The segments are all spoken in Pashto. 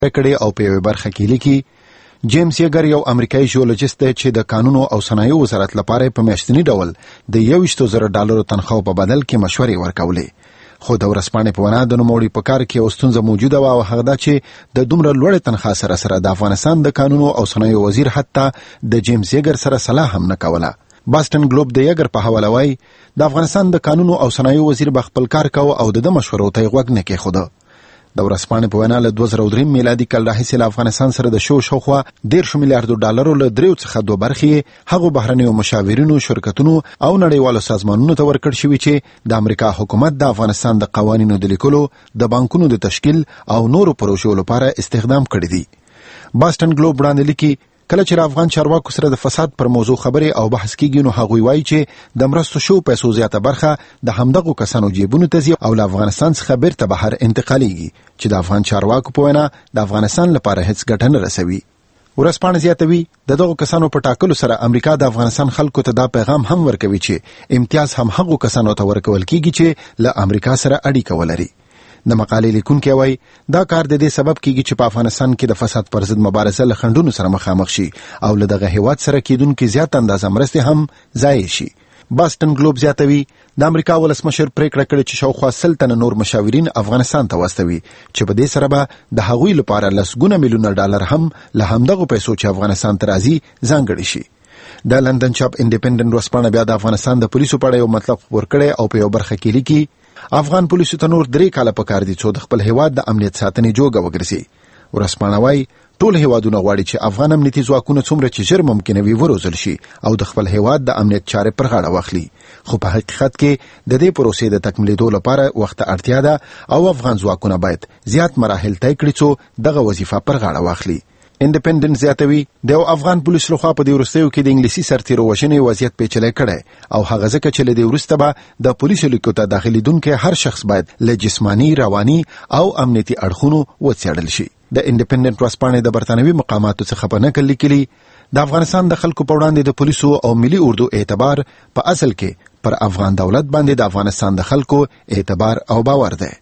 کړي او په یوه برخه کې لیکي جیمز یګر یو امریکایي جیولوجست دی چې د قانونو او صنایعو وزارت لپاره په میاشتني ډول د $21,000 تنخواه په بدل کې مشورې ورکولې خو د ورځپاڼې په وینا د نوموړي په کار کې یو ستونزه موجوده وه او هغه دا چې د دومره لوړې تنخواه سره د افغانستان د قانونو او صنایعو وزیر حتی د جیمز یګر سره صلاح هم نه کوله. باستن ګلوب د یګر په حواله وایي د افغانستان د قانونو او صنایعو وزیر به خپل کار کوه او د مشورو ته یې غوږ نه کېښوده. د ورځپاڼې په وینا له 2003 میلادي کال راهیسې له افغانستان سره د شاوخوا $10 ملیارډ له 3 څخه 2 برخې هغو بهرنیو مشاورینو شرکتونو او نړیوالو سازمانونو ته ورکړل شوي چې د امریکا حکومت د افغانستان د قوانینو د لیکلو د بانکونو د تشکیل او نورو پروژو لپاره استخدام کړي دي. باستن ګلوب وړاندې لیکي کله چې افغان چارواکو سره د فساد پر موضوع خبرې او بحث کیږي نو هغوی وایي چې د مرستو شو پیسو زیاته برخه د همدغو کسانو جیبونو ته ځي او له افغانستان څخه بیرته بهر انتقالیږي چې د افغان چارواکو په وینا د افغانستان لپاره هیڅ ګټه نه رسوي. ورځپاڼه زیاتوي د دغو کسانو په ټاکلو سره امریکا د افغانستان خلکو ته دا پیغام هم ورکوي چې امتیاز هم هغو کسانو ته ورکول کیږي چې له امریکا سره اړیکه ولري. د مقالې لیکونکی وایي دا کار د دې سبب کیږي چې په افغانستان کې د فساد پر ضد مبارزه له خنډونو سره مخامخ شي او له دغه هیواد سره کېدونکې زیات اندازه مرستې هم ضایع شي. باستن ګلوب زیاتوي د امریکا ولسمشر پریکړه کړې چې شاوخوا 100 تنه نور مشاورین افغانستان ته واستوي چې په دې سره به د هغوی لپاره $100 ملیونه هم له همدغو پیسو چې افغانستان ته راځي ځانګړي شي. د لندن چاپ انډیپندنت ورځپاڼه بیا د افغانستان د پولیسو په اړه یو مطلب خپور کړی او په یو برخه کې لیکي افغان پولیسو ته نور 3 کاله پکار دي چې د خپل هیواد د امنیت ساتنې جوګه وګرځي. ورځپاڼه وایي ټول هیوادونه غواړي چې افغان امنیتي ځواکونه څومره چې ژر ممکنه وي وروزل شي او د خپل هیواد د امنیت چارې پر غاړه واخلي خو په حقیقت کې د دې پروسې د تکمیلېدو لپاره وخت اړتیا ده او افغان ځواکونه باید زیات مراحل طی کړي چې دغه وظیفه پر غاړه واخلي. انډیپندنت زیاتوي د افغان پولیس لخوا په دې وروستیو کې د انګلیسي سرتیرو وژنې وضعیت پیچلی کړی او هغه ځکه چې له دې وروسته به د پولیسو لیکو ته داخلېدونکی هر شخص باید له جسماني رواني او امنیتي اړخونو وڅېړل شي. د انډیپندنت ورځپاڼې د برتانوي مقاماتو څخه په نقل لیکلي د افغانستان د خلکو په وړاندې د پولیسو او ملي اردو اعتبار په اصل کې پر افغان دولت باندې د افغانستان د خلکو اعتبار او باور دی.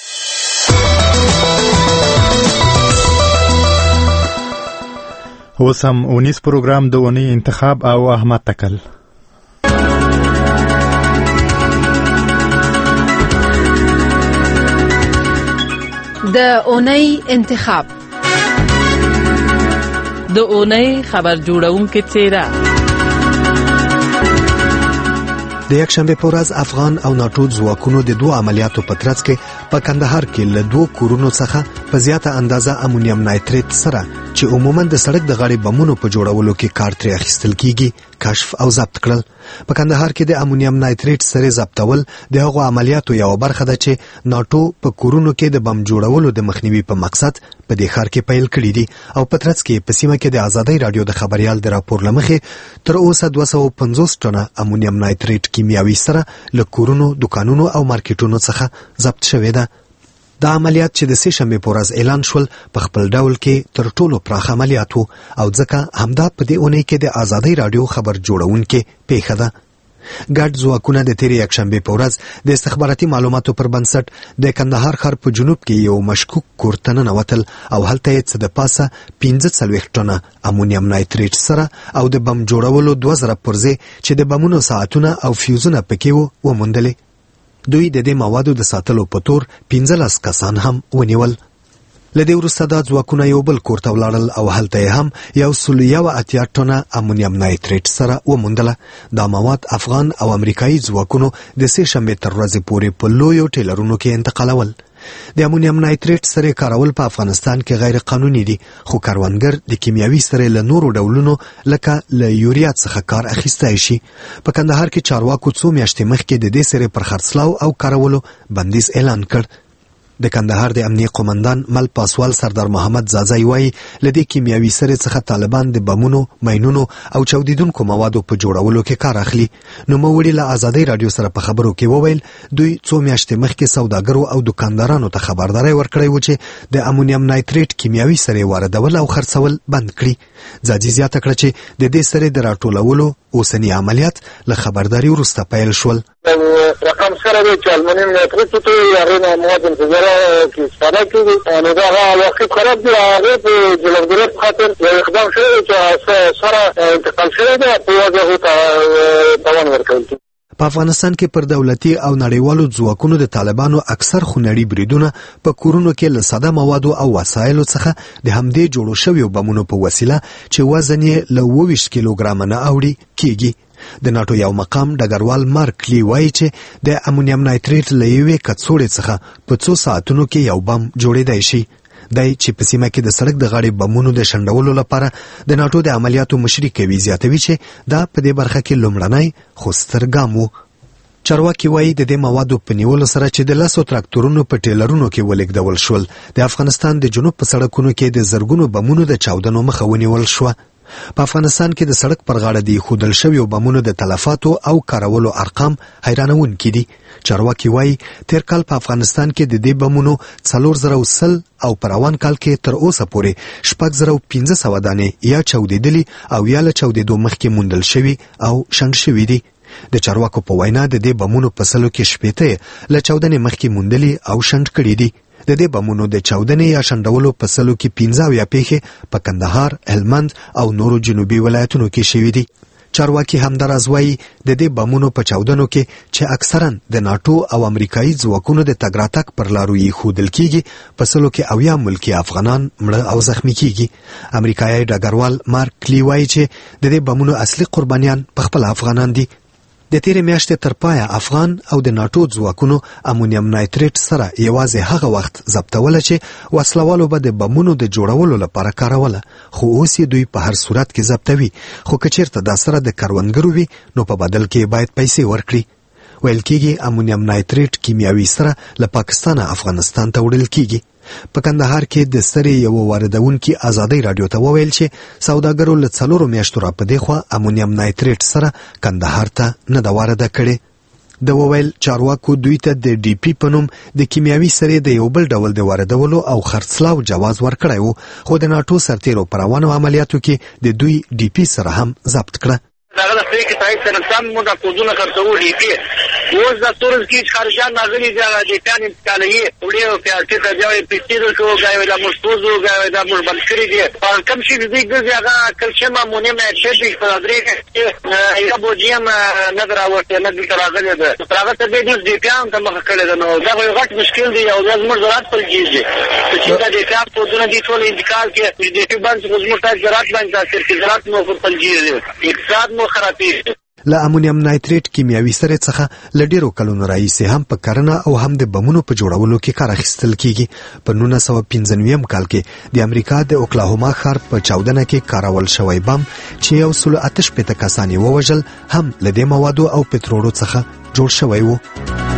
اوس هم اونیس پروګرام د اونۍ انتخاب او احمد تکل. د اونۍ انتخاب د اونۍ خبر جوړونکو څیره د یکشنبه په ورځ افغان او ناټو ځواکونو د 2 عملیاتو په ترڅ کې په کندهار کې له 2 کورونو څخه په زیاته اندازه امونیم نایتریت سره چې عموما د سړک د غاړې بمونو په جوړولو کې کار ترې اخیستل کیږي کشف او ضبط کړل. په کندهار کې د امونیم نایتریت سره ضبطول د هغو عملیاتو یو برخه ده چې ناټو په کورونو کې د بم جوړولو د مخنیوي په مقصد په دې ښار کې پیل کړی دي او په ترڅ کې په سیمه کې د آزادۍ رادیو د خبريال د راپور لمخې تر اوسه 250 ټنه امونیم نایتریت کیمیاوي سره له کورونو، دکانونو او مارکیټونو څخه ضبط شوی ده. دا عملیات چې د سې شنبې په ورځ اعلان شول په خپل ډول کې تر ټولو پراخ عملیات وو او ځکه همدا په دې اونۍ کې د آزادۍ رادیو خبر جوړونکو پیښه ده. ګډ ځواکونه د تیرې یکشنبې په ورځ د استخباراتي معلوماتو پر بنسټ د کندهار ښار په جنوب کې یو مشکوک کور ته ننوتل او هلته یې څه د پاسه 45 ټنه امونیم نایتریت سره او د بم جوړولو 2000 پرزې چې د بمونو ساعتونه او فیوزونه پکې وموندلې. دوی د دې موادو د ساتلو په تور 15 کسان هم ونیول. له دې وروسته دا ځواکونه یو بل کور ته ولاړل او هلته یې هم 180 ټنه امونیم نایتریت سره وموندله. دا مواد افغان او امریکایي ځواکونو د سې شنبې تر ورځې پورې په لویو ټیلرونو کې انتقالول. د امونیم نایتریت سره کارول په افغانستان کې غیر قانوني دي خو کاروانګر د کیمیاوي سره له نورو ډولونو لکه له یوریا څخه کار اخیستی شي. په کندهار کې چارواکو 2 میاشتې مخکې د دې سره پر خرڅلاو او کارولو بندیز اعلان کړ. د کندهار د امنیه قومندان مل پاسوال سردار محمد زازای وایي له دې کیمیاوي سره څخه طالبان د بمونو، ماینونو او چاودیدونکو موادو په جوړولو کې کار اخلي. نو موړي له آزادۍ رادیو سره په خبرو کې وویل دوی 2 میاشتې مخکې سوداګرو او دکاندارانو ته خبرداري ورکړی و چې د امونیم نایتریت کیمیاوي سره واردول او خرڅول بند کړي. ځاځي زیاته کړه چې د دې سره د راټولولو اوسنی عملیات له خبرداري وروسته پیل شول. رقم سره د چالمنیم نترت ته یاره مواد انفجاره کې استفاده کیږي نو دا واقع خراب دی هغه په جلوګرات خاطر اقدام شوی چې سره انتقال شوی دی په وجه ته توان ورکړل. په افغانستان کې پر دولتي او نړیوالو ځواکونو د طالبانو اکثر خونړي بریدونه په کورونو کې له ساده موادو او وسایلو څخه د همدې جوړو شویو بمونو په وسیله چې وزن یې له 22 کیلوګرام نه اوړي کیږي. د ناتو یو مقام ډګروال مارک لی وایي چې د امونیم نایتریټ له یوې کڅوړې څخه په 2 ساعتونو کې یو بم جوړېدای شي. دای چې په سیمه کې د سړک د غاړې بمونو د شنډولو لپاره د ناتو د عملیاتو مشري کوي، زیاتوي چې دا په دې برخه کې لومړنی خو ستر ګام و. چارواکي وایي د دې موادو په نیولو سره چې د 10 تراکتورونو په ټیلرونو کې ولېږدول شول، د افغانستان د جنوب په سړکونو کې د زرګونو بمونو د چاودنو مخه ونیول شوه. په افغانستان کې د سړک پر غاړه د خودل شویو بمونو د تلفاتو او کارولو ارقام حیرانونکي دي. چارواکي وایي تیر کال په افغانستان کې د دې بمونو 4010 او په روان کال کې تر اوسه پورې 6500 دانې یا چاودېدلي او یا له چاودېدو مخکې موندل شوي او شنډ شوي دي. د چارواکو په وینا د دې بمونو په سلو کې 80 له چاودنې مخکې موندلي او شنډ کړي دي. د دې بمونو د چاودنې یا شنډولو په سلو کې 15 یا پیښې په کندهار، هلمند او نورو جنوبي ولایتونو کې شوي دي. چارواکي همداراز وایي د دې بمونو په چاودنو کې چې اکثرا د ناتو او امریکایي ځواکونو د تګ راتګ پر لارو یې ښودل کیږي، په سلو کې 80 ملکي افغانان مړه او زخمی کیږي. امریکایي ډګروال مارک لی وایي چې د دې بمونو اصلي قربانیان په خپل افغانان دي. د تیرې میاشتې تر پایه افغان او د ناتو ځواکونو امونیم نایتریټ سره یوازې هغه وخت ضبطوله چې وسلوالو به د بمونو د جوړولو لپاره کاروله، خو اوس یې دوی په هر صورت کې ضبطوي، خو که چیرته دا سره د کروندګرو وي نو په بدل کې باید پیسې ورکړي. ویل کېږي امونیم نایتریټ کیمیاوي سره له پاکستانه افغانستان ته وړل کېږي. په کندهار کې د سرې یو واردونکي ازادۍ رادیو ته وویل چې سوداګرو له 4 میاشتو را په دې خوا امونیم نایتریټ سره کندهار ته نه ده وارده کړې. د وویل چارواکو دوی ته د ډي پی په نوم د کیمیاوي سرې د یو بل ډول د واردولو او خرڅلاو جواز ورکړی و، خو د ناتو سرتیرو په روانو عملیاتو کې د دوی ډي پی سره هم ضبط کړه. دغه د فریق تایید سره سم موږ کوډونه خرڅو ډي پی اوس د تورز کې خارجان نازلي دي کان انتقالي وړي او پیاټي ته ځای پیټیرو کو غاوي د مشتوزو غاوي د مش بلکري دي په کم شي دې د هغه کلشم مونیمه چې په درې یا بوجیم نظر اوته نه د راغلي ده هغه ته دې دې کان ته مخ کړل نو دا یو غټ مشکل دی او د زمرات پر کیږي چې دا د کار کوډونه دي ټول انتقال کې دې په باندې زمرات زراعت باندې تاثیر کې زراعت مو پر کیږي اقتصاد مو خرابي. له امونیم نایتریټ کیمیاوي سرې څخه له ډیرو کلونو راهیسې هم په کرنه او هم د بمونو په جوړولو کې کار اخیستل کیږي. په 1995 کال کې د امریکا د اوکلاهوما ښار په چاودنه کې کارول شوی بم چې 188 کسان یې ووژل هم له دې موادو او پترولو څخه جوړ شوی و.